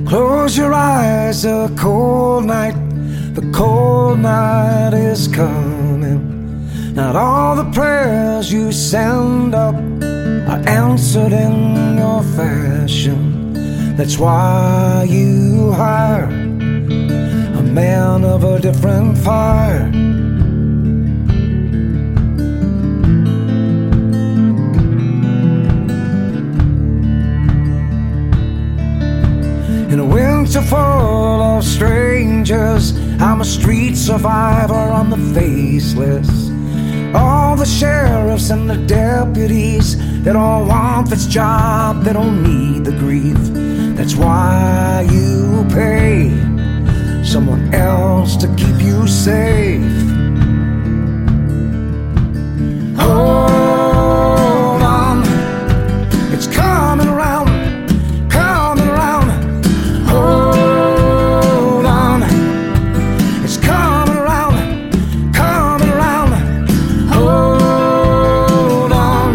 Close your eyes, the cold night is coming. Not all the prayers you send up are answered in your fashion. That's why you hire a man of a different fire. In a winter full of strangers, I'm a street survivor on the faceless. All the sheriffs and the deputies, they don't want this job, they don't need the grief. That's why you pay someone else to keep you safe. Hold on, it's coming around, coming around. Hold on, it's coming around, coming around. Hold on.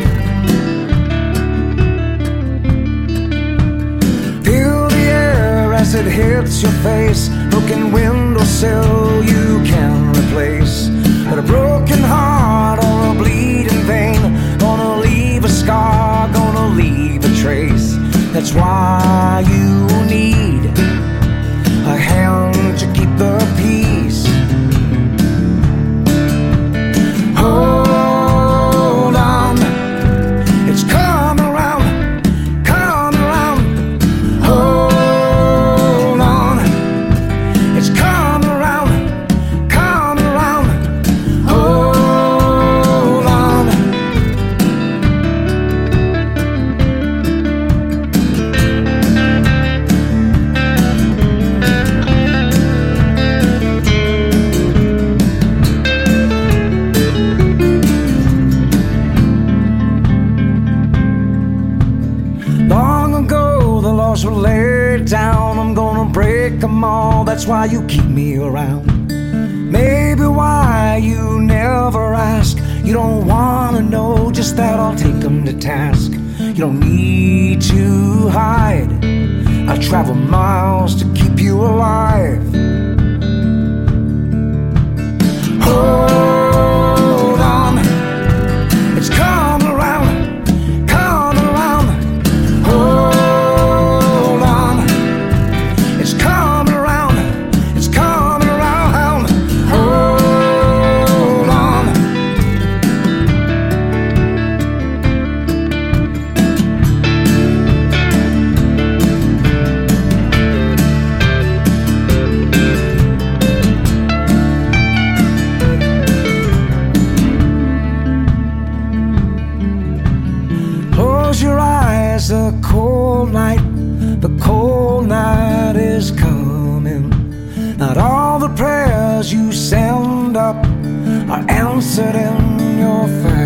Feel the air as it hits your face. Broken windowsill you can replace, but a broken heart or a bleeding vein gonna leave a scar, gonna leave a trace. That's why you need a hand to keep the peace. Hold on, it's coming around, coming around. Hold on, it's coming around, coming around. Hold on. Long ago the laws were laid down, I'm gonna break them all. That's why you keep me around. Maybe why you never ask. You don't wanna know, just that I'll take them to task. You don't need to hide, I travel miles to keep you alive. Hold on, it's coming around, coming around. Hold on, it's coming around, it's coming around. Hold on. Close your eyes, the cold night is coming. Not all the prayers you send up are answered in your face.